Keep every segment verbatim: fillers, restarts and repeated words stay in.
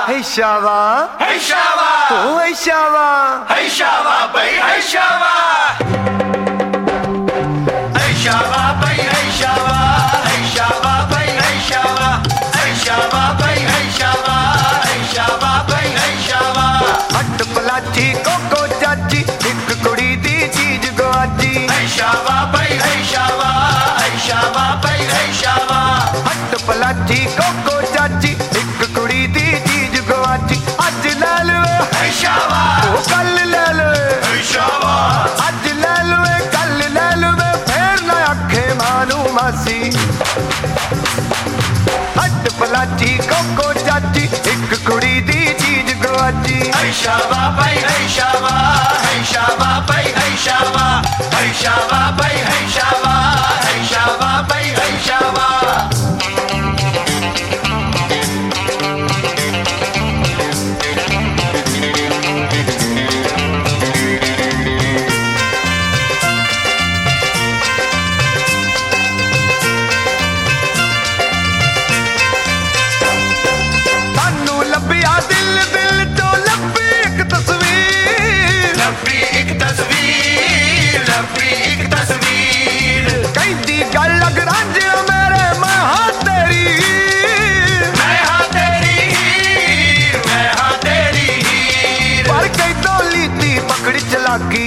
Hey Shava, Hey Shava, oh hey Shava, Hey Shava, bhai Hey Shava, Hey Shava, bhai Hey Shava, Hey Shava, bhai Hey Shava, Hey Shava, bhai Hey Shava, Hey Shava, bhai Hey Shava. हट पलाची cocoa चाची एक कुड़ी दी चीज गवाची Hey Shava, bhai Hey Shava, Hey Shava, bhai Hey Shava. हट पलाची cocoa चाची एक कुड़ी दी चीज गवाची अज ले लवे Hey Shava, ओ कल ले लवे Hey Shava, अज ले लवे कल ले लवे फिर ना आखे मानू मासी हट पलाची कोको चाची एक कुड़ी दी चीज गवाची Hey Shava, bhai Hey Shava, Hey Shava, bhai Hey Shava, Hey Shava, bhai Hey Shava, Hey Shava, bhai Hey Shava. सानू लभिया दिल दिल चो लभी एक तस्वीर लभी एक तस्वीर, लभी एक तस्वीर. कहती गल लग रांझे मेरे मैं हाँ तेरी मैं हाँ तेरी हीर, मैं हाँ तेरी हीर. पर कई डोली थी पकड़ी चलाकी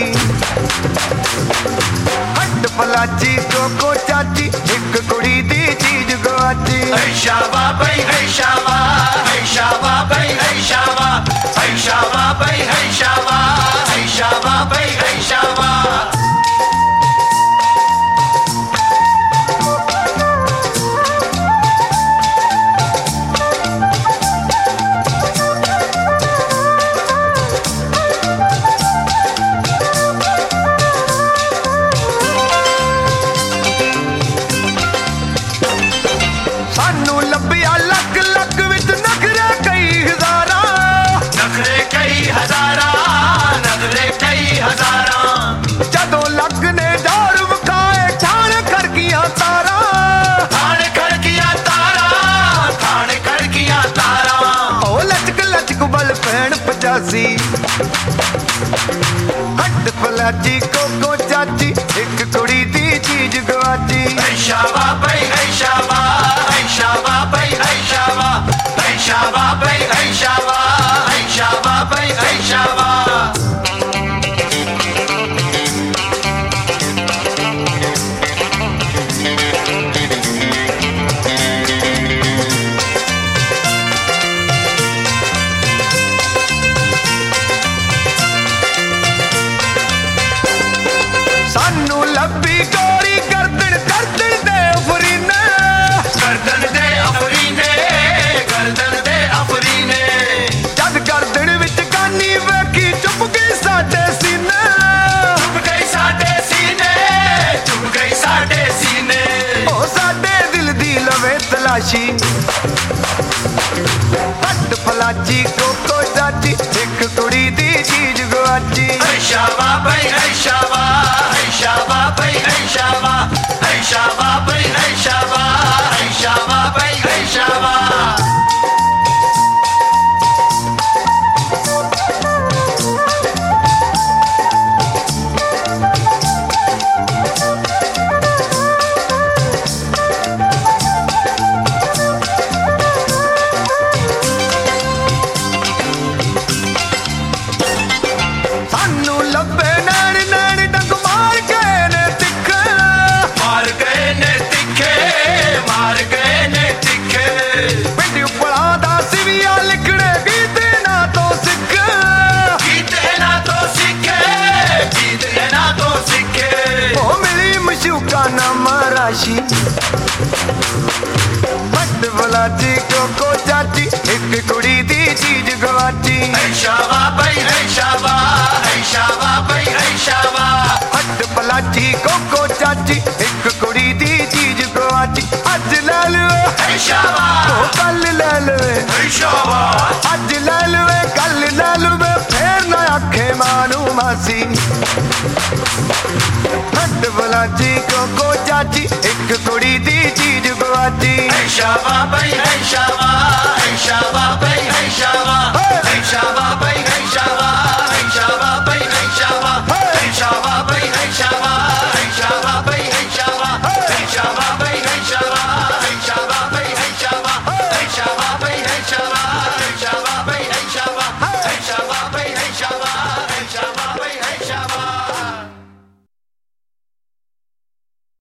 हट पलाची कोको चाची एक कुड़ी दी चीज गवाची Hey Shava, bhai Hey Shava, Hey Shava, bhai Hey Shava, Hey Shava, bhai Hey Shava, Hey Shava, bhai Hey Shava. सानू लभिया लक लक विच नखरे कई हजारा नखरे कई हजारा, नखरे कई हजारा. जदों लगने डोर विखाए ठाण खड़कियां तारा थान खड़किया तारा, थान खड़किया तारा. ओ लचक लचक बल पैण पचासी हट पलाची कोको चाची एक कुड़ी दी चीज गवाची Hey Shava, bhai Hey Shava, Hey Shava, bhai Hey Shava, Hey Shava, bhai Hey Shava, Hey Shava, bhai Hey Shava. सानू लभी गोरी गर्दन गर्दन दे फरीने गर्दन दे अफरीने, गर्दन दे अफरीने. जद गर्दन विच गानी वेखी चुप गई साडे सीने चुप गई साडे सीने, चुप गई साडे सीने. ओ साडे दिल दी लवे तलाशी हट पलाची कोको चाची एक कुड़ी दी चीज गवाची Hey Shava, bhai Hey Shava, Hey Shava, bhai Hey Shava, Hey Shava, bhai Hey Shava, Hey Shava, bhai Hey Shava. सानू लभे नैन नैन डंग मार गए ने तिखे मार गए ने तिखे, मार गए ने तिखे. पिंड उपला दा सिविया लिखड़े गीत ना तो सिख गीत ना तो सीखे, गीत ना तो सीखे. ओ मिली मशूका नामा राशि हट पलाची कोको चाची एक कुड़ी दी चीज गवाची Hey Shava, bhai Hey Shava, Hey Shava, bhai Hey Shava. हट पलाची कोको चाची एक कुड़ी दी चीज गवाची अज ले लवे Hey Shava, ओ कल ले लवे Hey Shava. अज ले लवे कल ले लवे फिर ना आखे मानू मासी हट पलाची कोको चाची एक कुड़ी दी चीज गवाची Hey Shava, bhai Hey Shava,